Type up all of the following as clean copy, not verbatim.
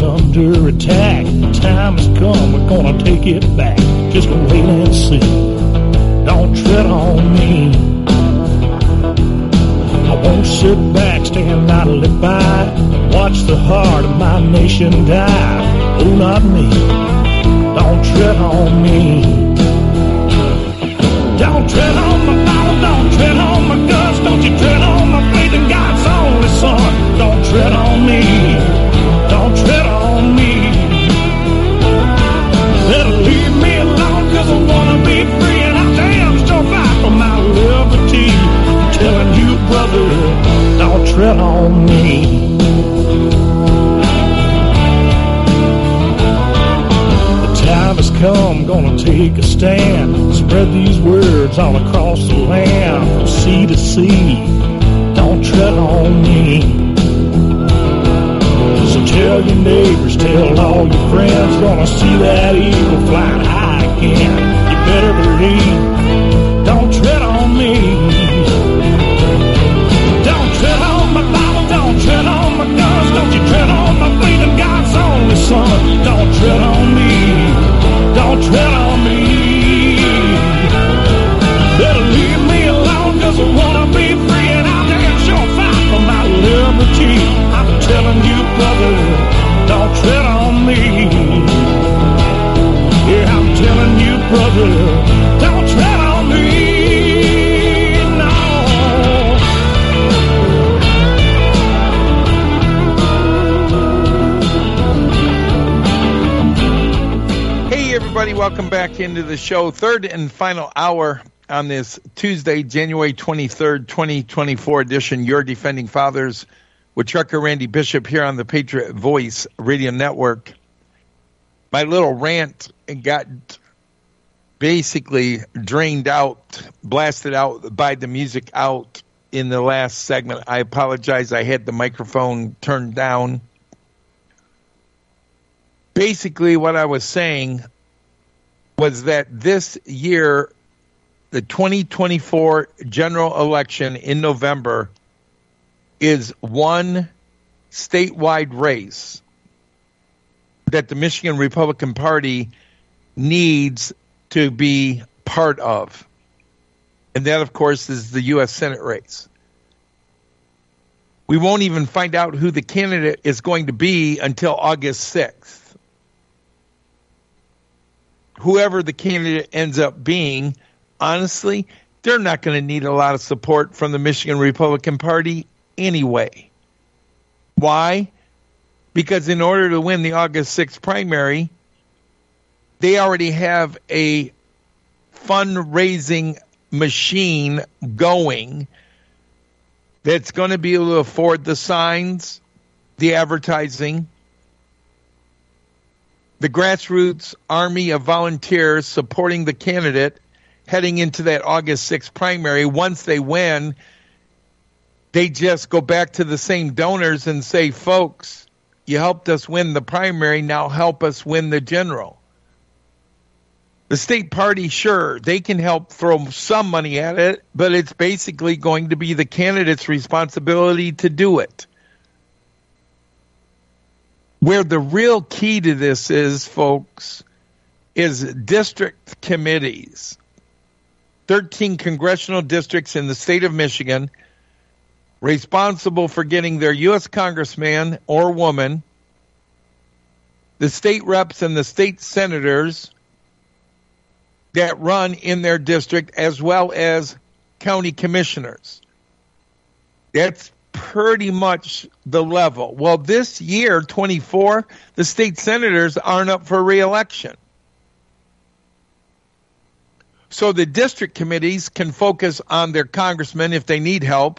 under attack. The time has come, we're gonna take it back. Just wait and see. Don't tread on me. I won't sit back, stand idly by, watch the heart of my nation die. Oh, not me. Don't tread on me. Don't tread on my Bible, don't tread on my guns, don't you tread on my faith in God's only Son. Don't tread on me, don't tread on me. Better leave me alone, cause I wanna be free, and I'll damn sure fight for my liberty. I'm telling you, brother, don't tread on me. Time has come, gonna take a stand. Spread these words all across the land, from sea to sea. Don't tread on me. So tell your neighbors, tell all your friends, gonna see that eagle flying high again. You better believe, don't tread on me. Don't tread on my Bible, don't tread on my guns, don't you tread on my faith in God's only Son. Don't tread on me. Don't tread on me. Better leave me alone, cause I wanna be free, and I'll damn sure fight for my liberty. I'm telling you, brother, don't tread on me. Yeah, I'm telling you, brother, don't tread on me. Everybody, welcome back into the show. Third and final hour on this Tuesday, January 23rd, 2024 edition. Your Defending Fathers with Trucker Randy Bishop here on the Patriot Voice Radio Network. My little rant got basically drained out, blasted out by the music out in the last segment. I apologize. I had the microphone turned down. Basically, what I was saying was that this year, the 2024 general election in November is one statewide race that the Michigan Republican Party needs to be part of. And that, of course, is the U.S. Senate race. We won't even find out who the candidate is going to be until August 6th. Whoever the candidate ends up being, honestly, they're not going to need a lot of support from the Michigan Republican Party anyway. Why? Because in order to win the August 6th primary, they already have a fundraising machine going that's going to be able to afford the signs, the advertising, the grassroots army of volunteers supporting the candidate heading into that August 6th primary. Once they win, they just go back to the same donors and say, folks, you helped us win the primary, now help us win the general. The state party, sure, they can help throw some money at it, but it's basically going to be the candidate's responsibility to do it. Where the real key to this is, folks, is district committees. 13 congressional districts in the state of Michigan responsible for getting their U.S. congressman or woman, the state reps and the state senators that run in their district, as well as county commissioners. That's pretty much the level. Well, this year, 24, the state senators aren't up for re-election. So the district committees can focus on their congressmen if they need help,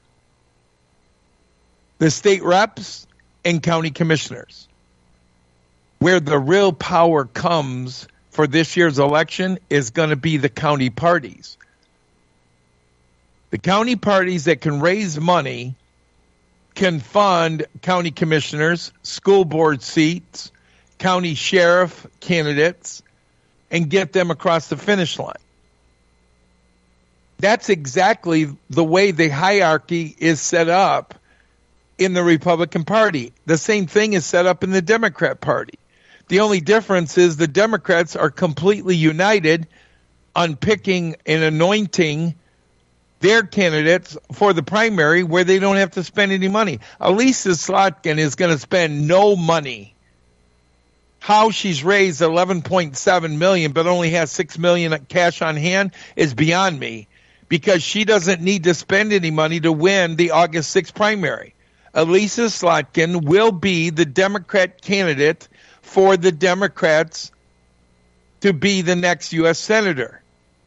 the state reps, and county commissioners. Where the real power comes for this year's election is going to be the county parties. The county parties that can raise money can fund county commissioners, school board seats, county sheriff candidates, and get them across the finish line. That's exactly the way the hierarchy is set up in the Republican Party. The same thing is set up in the Democrat Party. The only difference is the Democrats are completely united on picking and anointing their candidates for the primary where they don't have to spend any money. Elisa Slotkin is going to spend no money. How she's raised $11.7 million but only has $6 million cash on hand is beyond me, because she doesn't need to spend any money to win the August 6th primary. Elisa Slotkin will be the Democrat candidate for the Democrats to be the next U.S. Senator.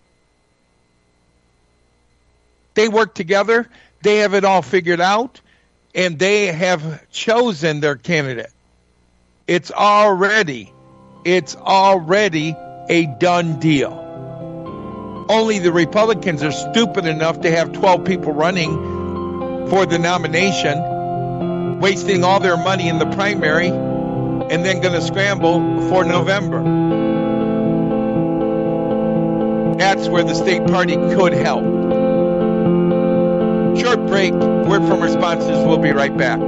They work together. They have it all figured out, and they have chosen their candidate. It's already a done deal. Only the Republicans are stupid enough to have 12 people running for the nomination, wasting all their money in the primary, and then going to scramble for November. That's where the state party could help. Short break, word from our sponsors. We'll be right back.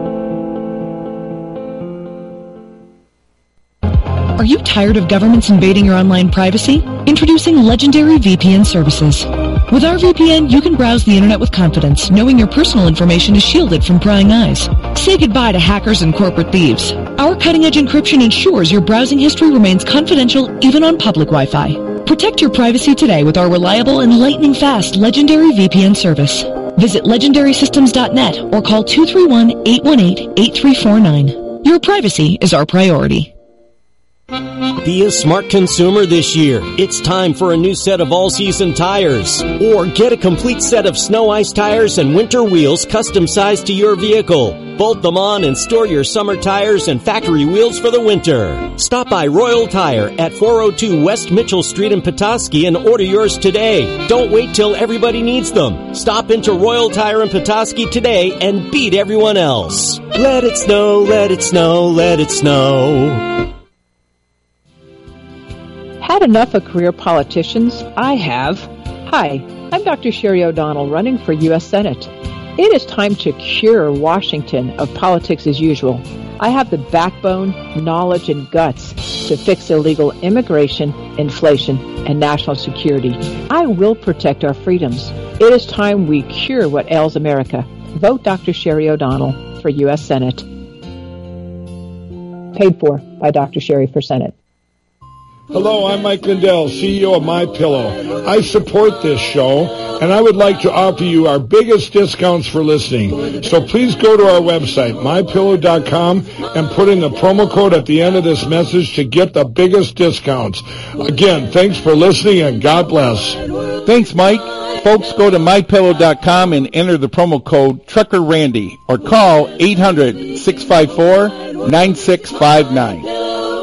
Are you tired of governments invading your online privacy? Introducing Legendary VPN services. With our VPN, you can browse the internet with confidence, knowing your personal information is shielded from prying eyes. Say goodbye to hackers and corporate thieves. Our cutting-edge encryption ensures your browsing history remains confidential even on public Wi-Fi. Protect your privacy today with our reliable and lightning-fast Legendary VPN service. Visit legendarysystems.net or call 231-818-8349. Your privacy is our priority. Be a smart consumer this year. It's time for a new set of all-season tires. Or get a complete set of snow ice tires and winter wheels custom-sized to your vehicle. Bolt them on and store your summer tires and factory wheels for the winter. Stop by Royal Tire at 402 West Mitchell Street in Petoskey and order yours today. Don't wait till everybody needs them. Stop into Royal Tire in Petoskey today and beat everyone else. Let it snow, let it snow, let it snow. Had enough of career politicians? I have. Hi, I'm Dr. Sherry O'Donnell, running for U.S. Senate. It is time to cure Washington of politics as usual. I have the backbone, knowledge, and guts to fix illegal immigration, inflation, and national security. I will protect our freedoms. It is time we cure what ails America. Vote Dr. Sherry O'Donnell for U.S. Senate. Paid for by Dr. Sherry for Senate. Hello, I'm Mike Lindell, CEO of MyPillow. I support this show, and I would like to offer you our biggest discounts for listening. So please go to our website, MyPillow.com, and put in the promo code at the end of this message to get the biggest discounts. Again, thanks for listening, and God bless. Thanks, Mike. Folks, go to MyPillow.com and enter the promo code TruckerRandy or call 800-654-9659.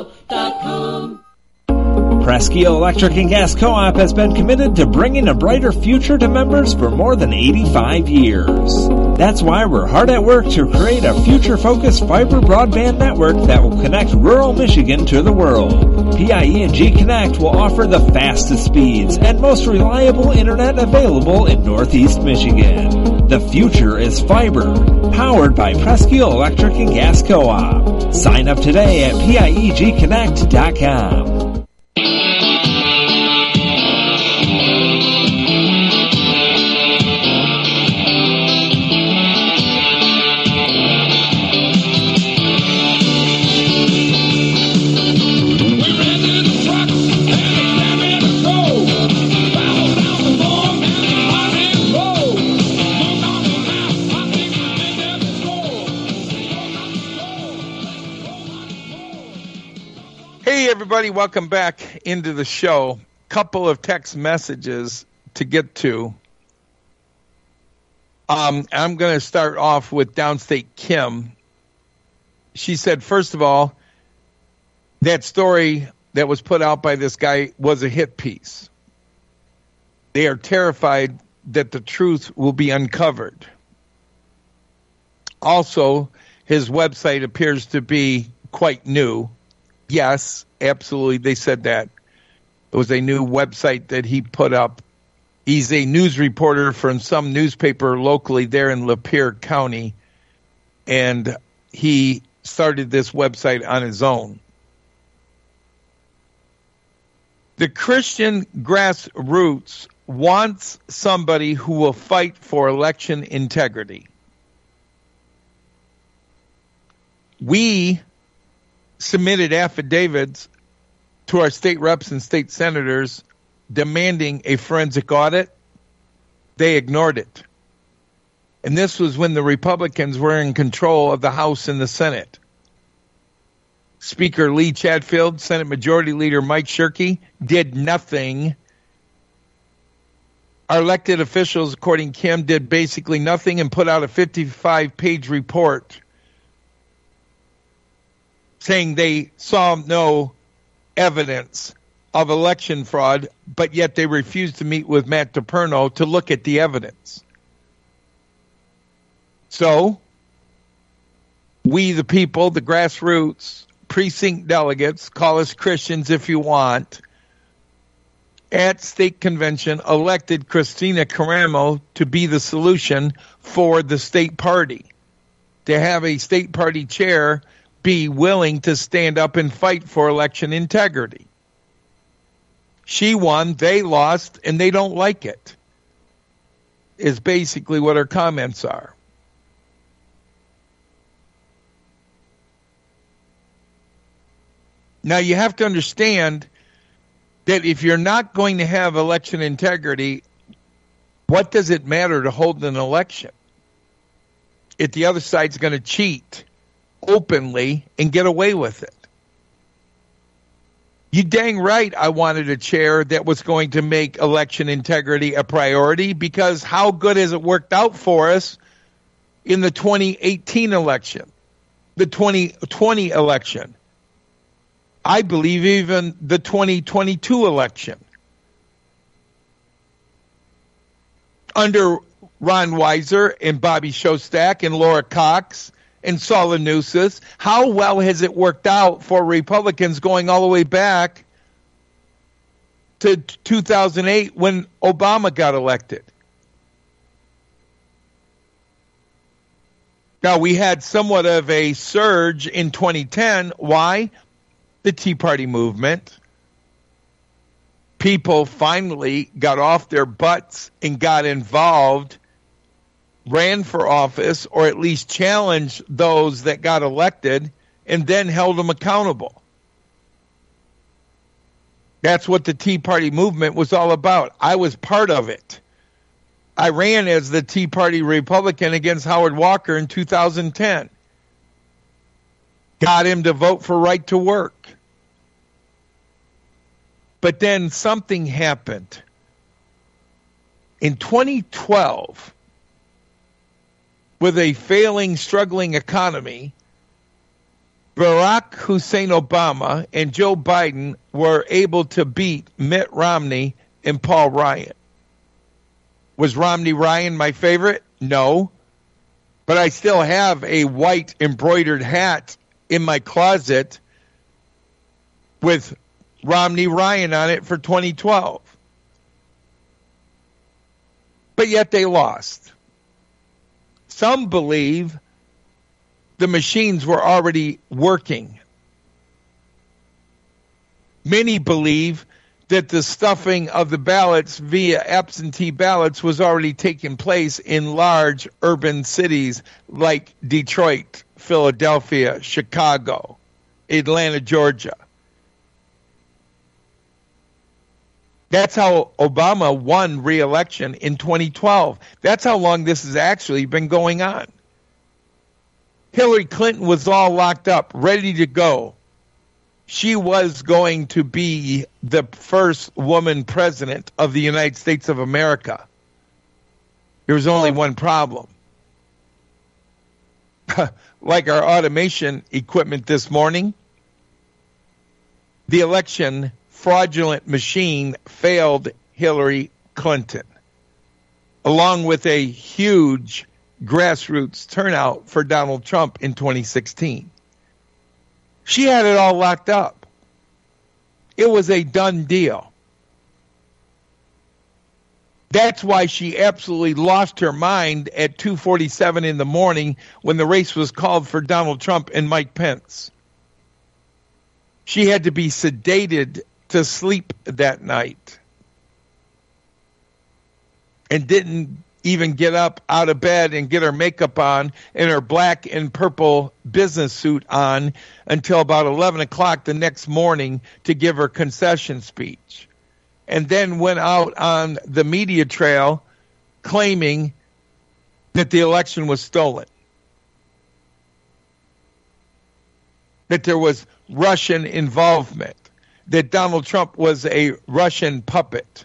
Presque Electric and Gas Co-op has been committed to bringing a brighter future to members for more than 85 years. That's why we're hard at work to create a future-focused fiber broadband network that will connect rural Michigan to the world. PIE&G Connect will offer the fastest speeds and most reliable internet available in Northeast Michigan. The future is fiber, powered by Presque Electric and Gas Co-op. Sign up today at PIEGConnect.com. Everybody, welcome back into the show. Couple of text messages to get to. I'm going to start off with Downstate Kim. She said, first of all, that story that was put out by this guy was a hit piece. They are terrified that the truth will be uncovered. Also, his website appears to be quite new. Yes, absolutely. They said that. It was a new website that he put up. He's a news reporter from some newspaper locally there in Lapeer County. and he started this website on his own. The Christian grassroots wants somebody who will fight for election integrity. We submitted affidavits to our state reps and state senators demanding a forensic audit. They ignored it. And this was when the Republicans were in control of the House and the Senate. Speaker Lee Chatfield, Senate Majority Leader Mike Shirkey did nothing. Our elected officials, according to Kim, did basically nothing and put out a 55-page report saying they saw no evidence of election fraud, but yet they refused to meet with Matt DePerno to look at the evidence. So, we the people, the grassroots, precinct delegates, call us Christians if you want, at state convention elected Christina Caramo to be the solution for the state party, to have a state party chair be willing to stand up and fight for election integrity. She won, they lost, and they don't like it, is basically what her comments are. Now, you have to understand that if you're not going to have election integrity, what does it matter to hold an election if the other side's going to cheat openly and get away with it? You dang right I wanted a chair that was going to make election integrity a priority, because how good has it worked out for us in the 2018 election, the 2020 election? I believe even the 2022 election. Under Ron Weiser and Bobby Shostak and Laura Cox and Saul Anousis, how well has it worked out for Republicans going all the way back to 2008 when Obama got elected? Now, we had somewhat of a surge in 2010. Why? The Tea Party movement. People finally got off their butts and got involved, ran for office, or at least challenged those that got elected, and then held them accountable. That's what the Tea Party movement was all about. I was part of it. I ran as the Tea Party Republican against Howard Walker in 2010. Got him to vote for right to work. But then something happened. In 2012, with a failing, struggling economy, Barack Hussein Obama and Joe Biden were able to beat Mitt Romney and Paul Ryan. Was Romney Ryan my favorite? No. But I still have a white embroidered hat in my closet with Romney Ryan on it for 2012. But yet they lost. Some believe the machines were already working. Many believe that the stuffing of the ballots via absentee ballots was already taking place in large urban cities like Detroit, Philadelphia, Chicago, Atlanta, Georgia. That's how Obama won re-election in 2012. That's how long this has actually been going on. Hillary Clinton was all locked up, ready to go. She was going to be the first woman president of the United States of America. There was only one problem. Like our automation equipment this morning, the election fraudulent machine failed Hillary Clinton, along with a huge grassroots turnout for Donald Trump in 2016. She had it all locked up. It was a done deal. That's why she absolutely lost her mind at 2:47 in the morning when the race was called for Donald Trump and Mike Pence. She had to be sedated to sleep that night and didn't even get up out of bed and get her makeup on and her black and purple business suit on until about 11 o'clock the next morning to give her concession speech. And then went out on the media trail claiming that the election was stolen, that there was Russian involvement, that Donald Trump was a Russian puppet.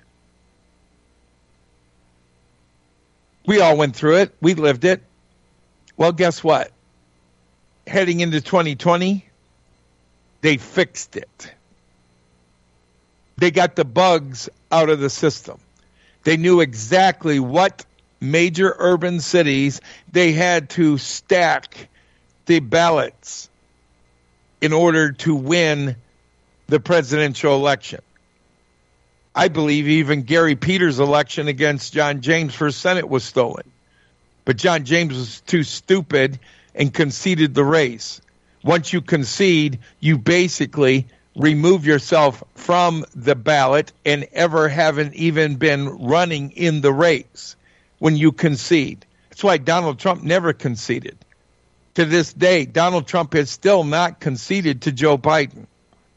We all went through it. We lived it. Well, guess what? Heading into 2020, they fixed it. They got the bugs out of the system. They knew exactly what major urban cities they had to stack the ballots in order to win the presidential election. I believe even Gary Peters' election against John James for Senate was stolen. But John James was too stupid and conceded the race. Once you concede, you basically remove yourself from the ballot and ever haven't even been running in the race when you concede. That's why Donald Trump never conceded. To this day, Donald Trump has still not conceded to Joe Biden.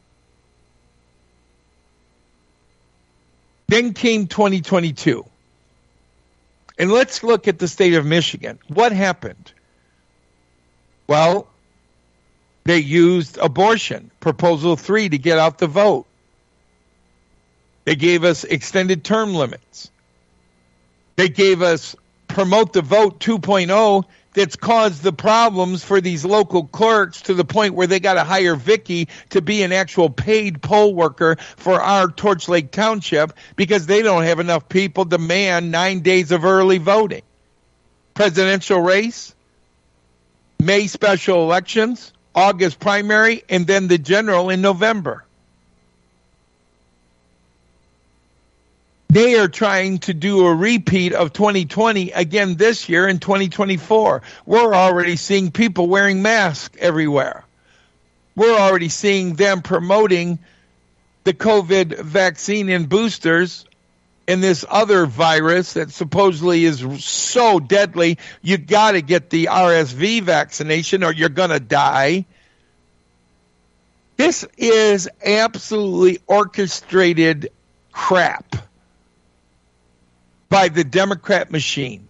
Then came 2022. And let's look at the state of Michigan. What happened? Well, they used abortion, Proposal 3, to get out the vote. They gave us extended term limits. They gave us Promote the Vote 2.0 that's caused the problems for these local clerks to the point where they got to hire Vicky to be an actual paid poll worker for our Torch Lake Township because they don't have enough people to man 9 days of early voting. Presidential race, May special elections, August primary, and then the general in November. They are trying to do a repeat of 2020 again this year in 2024. We're already seeing people wearing masks everywhere. We're already seeing them promoting the COVID vaccine and boosters and this other virus that supposedly is so deadly, you got to get the RSV vaccination or you're going to die. This is absolutely orchestrated crap by the Democrat machine.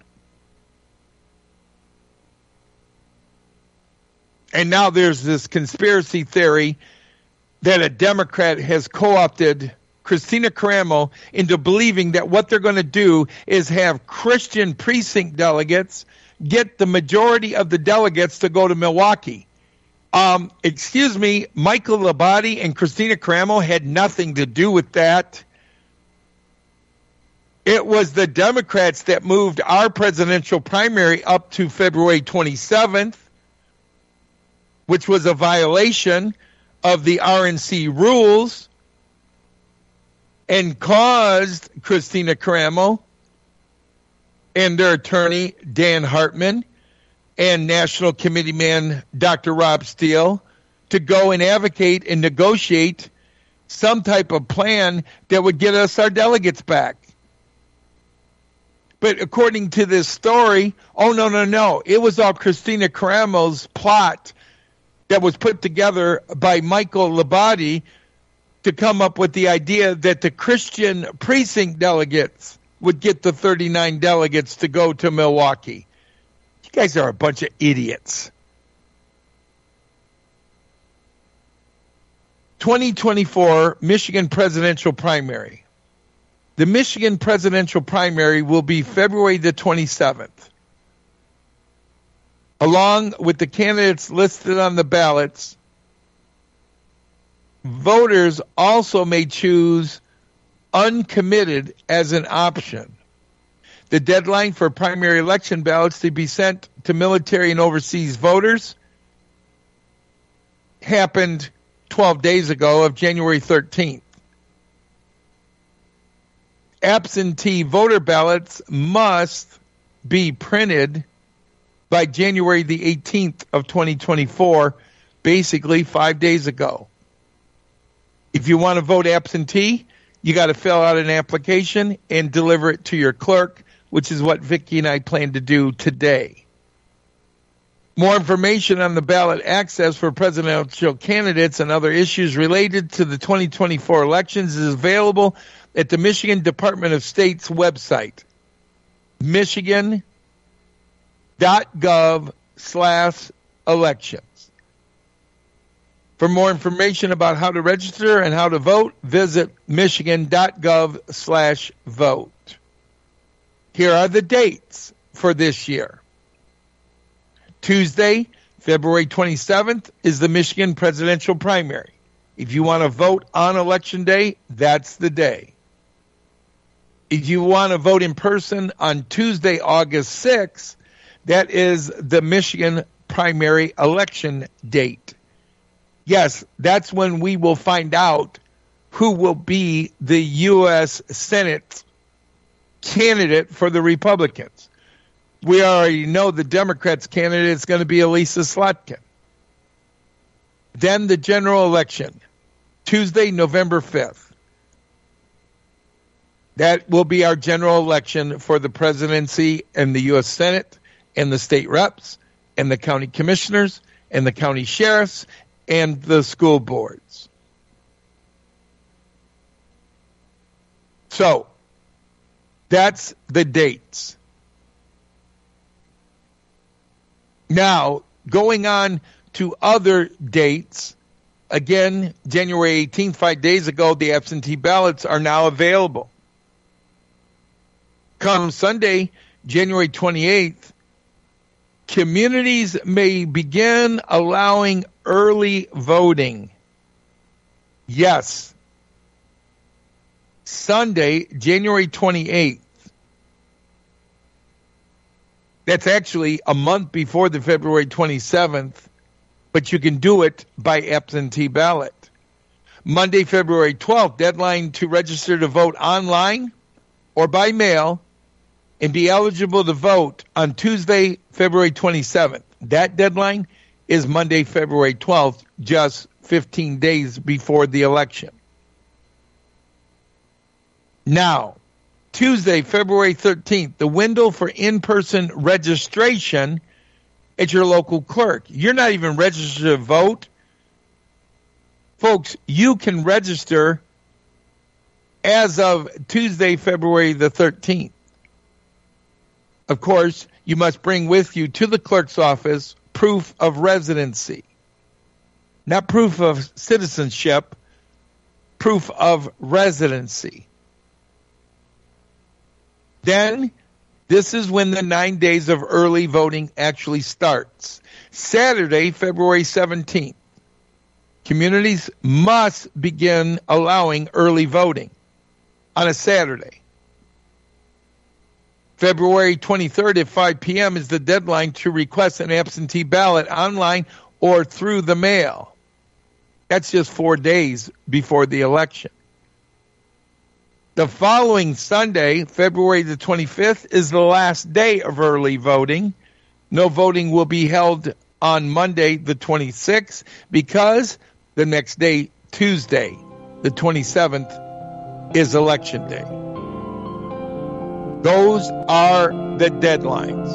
And now there's this conspiracy theory that a Democrat has co-opted Christina Caramo into believing that what they're going to do is have Christian precinct delegates get the majority of the delegates to go to Milwaukee. Excuse me, Michael Labate and Christina Caramo had nothing to do with that. It was the Democrats that moved our presidential primary up to February 27th, which was a violation of the RNC rules, and caused Christina Caramo and their attorney, Dan Hartman, and National Committee man, Dr. Rob Steele, to go and advocate and negotiate some type of plan that would get us our delegates back. But according to this story, no. It was all Christina Caramo's plot that was put together by Michael Labate to come up with the idea that the Christian precinct delegates would get the 39 delegates to go to Milwaukee. You guys are a bunch of idiots. 2024 Michigan presidential primary. The Michigan presidential primary will be February the 27th. Along with the candidates listed on the ballots, voters also may choose uncommitted as an option. The deadline for primary election ballots to be sent to military and overseas voters happened 12 days ago of January 13th. absentee voter ballots must be printed by January the 18th of 2024, basically 5 days ago. If you want to vote absentee, you got to fill out an application and deliver it to your clerk, which is what Vicki and I plan to do today. More information on the ballot access for presidential candidates and other issues related to the 2024 elections is available at the Michigan Department of State's website, michigan.gov/elections. For more information about how to register and how to vote, visit michigan.gov/vote. Here are the dates for this year. Tuesday, February 27th, is the Michigan presidential primary. If you want to vote on Election Day, that's the day. If you want to vote in person on Tuesday, August 6th, that is the Michigan primary election date. Yes, that's when we will find out who will be the U.S. Senate candidate for the Republicans. We already know the Democrats' candidate is going to be Elisa Slotkin. Then the general election, Tuesday, November 5th. That will be our general election for the presidency and the U.S. Senate and the state reps and the county commissioners and the county sheriffs and the school boards. So, that's the dates. Now, going on to other dates, again, January 18th, 5 days ago, the absentee ballots are now available. Come Sunday, January 28th, communities may begin allowing early voting. Yes. Sunday, January 28th. That's actually a month before the February 27th, but you can do it by absentee ballot. Monday, February 12th, deadline to register to vote online or by mail and be eligible to vote on Tuesday, February 27th. That deadline is Monday, February 12th, just 15 days before the election. Now, Tuesday, February 13th, the window for in-person registration at your local clerk. You're not even registered to vote. Folks, you can register as of Tuesday, February the 13th. Of course, you must bring with you to the clerk's office proof of residency. Not proof of citizenship, proof of residency. Then, this is when the 9 days of early voting actually starts. Saturday, February 17th. Communities must begin allowing early voting on a Saturday. February 23rd at 5 p.m. is the deadline to request an absentee ballot online or through the mail. That's just 4 days before the election. The following Sunday, February the 25th, is the last day of early voting. No voting will be held on Monday the 26th because the next day, Tuesday, the 27th, is Election Day. Those are the deadlines.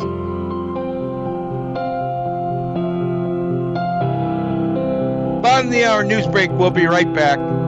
Bottom of the hour news break. We'll be right back.